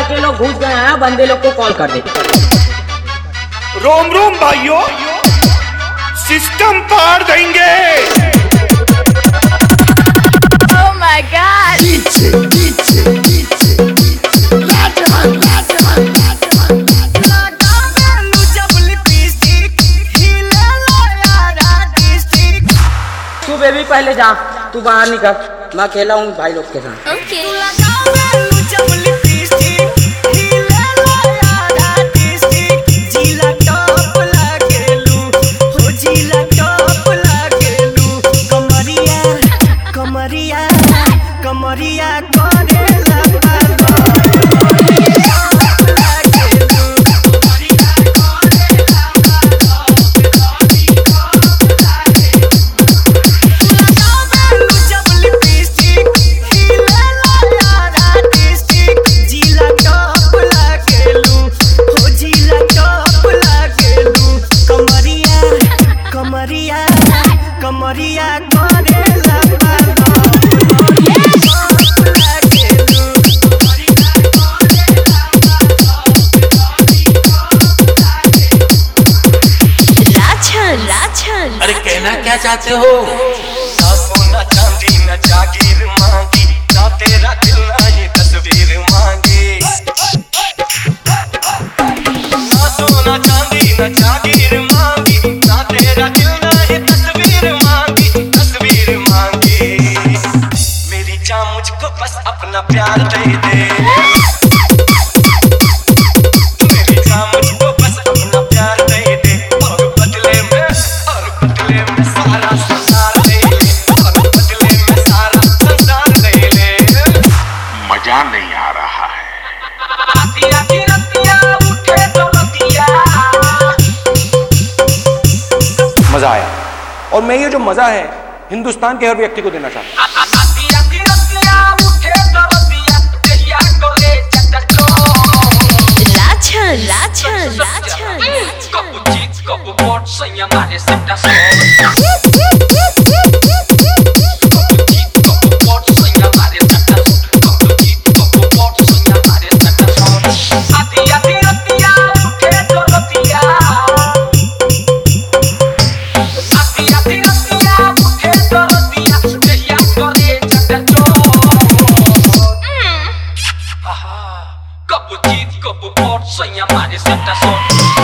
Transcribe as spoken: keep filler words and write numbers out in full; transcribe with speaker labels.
Speaker 1: लड़के लोग घुस गए हैं, बंदे लोग को कॉल कर दे।
Speaker 2: रोम रोम भाइयों, सिस्टम पार देंगे।
Speaker 3: Oh my God!
Speaker 4: DJ DJ DJ DJ Rajhans Rajhans Rajhans
Speaker 5: लगावेलू जब लिपस्टिक हिले यारा डिस्ट्रिक्ट।
Speaker 1: तू बेबी पहले जा, तू बाहर निकल, मैं अकेला हूँ भाई लोग के साथ।
Speaker 3: Okay.
Speaker 5: लगावेलू जब लिपस्टिक हिले यारा डिस्ट्रिक्ट। जिला टॉप लागेलू हो, जिला टॉप लागेलू। कमरिया कमरिया कमरिया करेला कमरिया कमरिया करेला
Speaker 3: राजहंस राजहंस।
Speaker 6: अरे कहना क्या चाहते हो?
Speaker 5: ना सोना चांदी न जागीर मांगी, ना तेरा दिल ना ये तस्वीर मांगी। ना सोना चांदी न जागीर मांगी, ना तेरा दिल ना ये तस्वीर मांगी, तस्वीर मांगी। मेरी जान मुझको बस अपना प्यार दे दे। मेरी जान मुझको बस अपना प्यार दे दे, और बदले में और बदले में सारा संसार ले ले, और बदले में सारा संसार ले ले।
Speaker 6: मजा नहीं आ रहा है।
Speaker 5: आती आती रतिया उठे तो रतिया।
Speaker 2: मजा आया, और मैं ये जो मजा है हिंदुस्तान के हर व्यक्ति को देना चाहता हूँ।
Speaker 5: आती आती रतिया उठे तो रतिया, कहिया को ले चटचो।
Speaker 3: राजहंस राजहंस राजहंस।
Speaker 5: कबू जीत कबू वोट सैया मारे सिट्टा सो। कबू जीत कबू वोट सैया मारे सिट्टा सो। कबू जीत कबू वोट सैया मारे सिट्टा सो। आती आती रतिया उठे तो रतिया। आती आती रतिया उठे तो रतिया, कहिया को ले चटचो। आहा, कबू जीत कबू वोट सैया मारे सिट्टा सो।